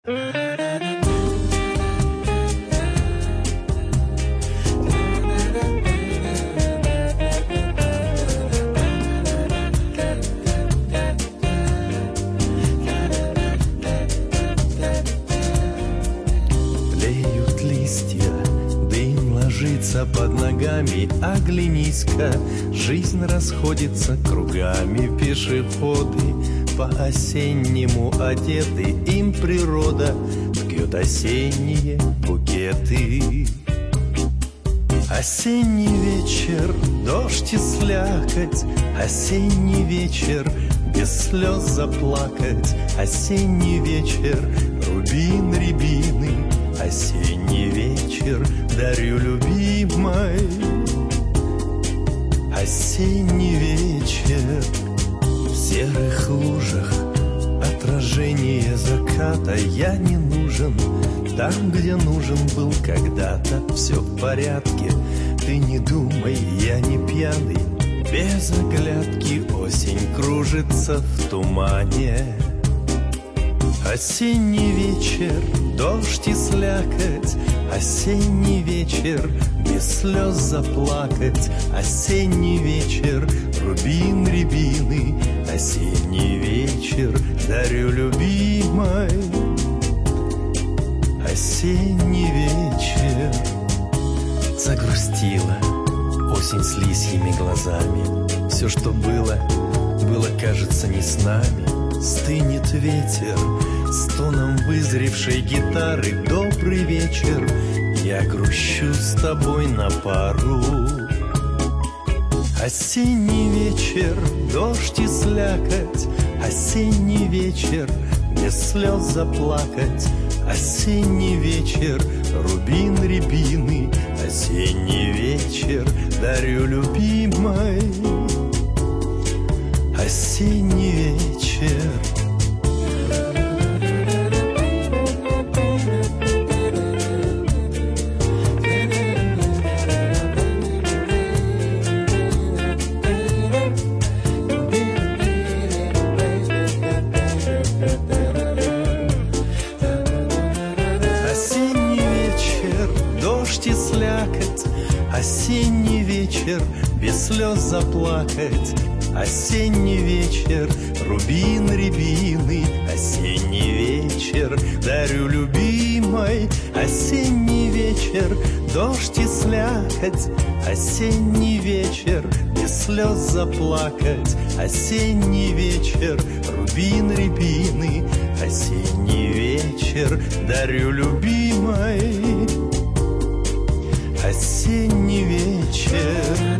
Тлеют листья, дым ложится под ногами. Оглянись-ка, жизнь расходится кругами. Пешеходы по-осеннему одеты, им природа ткет осенние букеты. Осенний вечер, дождь и слякоть, осенний вечер, без слез заплакать. Осенний вечер, рубин рябины, осенний вечер, дарю любимой. Осенний вечер, в серых лужах отражение заката. Я не нужен там, где нужен был когда-то. Все в порядке, ты не думай, я не пьяный. Без оглядки осень кружится в тумане. Осенний вечер, дождь и слякоть, осенний вечер, без слез заплакать. Осенний вечер, рубин рябины, осенний вечер, дарю любимой. Осенний вечер. Загрустила осень с лисьими глазами. Все, что было, кажется, не с нами. Стынет ветер с тоном вызревшей гитары. Добрый вечер, я грущу с тобой на пару. Осенний вечер, дождь и слякоть, осенний вечер, без слез заплакать. Осенний вечер, рубин рябины, осенний вечер, дарю любимой. Осенний вечер. Дождь и слякоть, осенний вечер, без слез заплакать. Осенний вечер, рубин рябины, осенний вечер, дарю любимой. Осенний вечер, дождь и слякоть, осенний вечер, без слез заплакать. Осенний вечер, рубин рябины, осенний вечер, дарю любимой. Осенний вечер.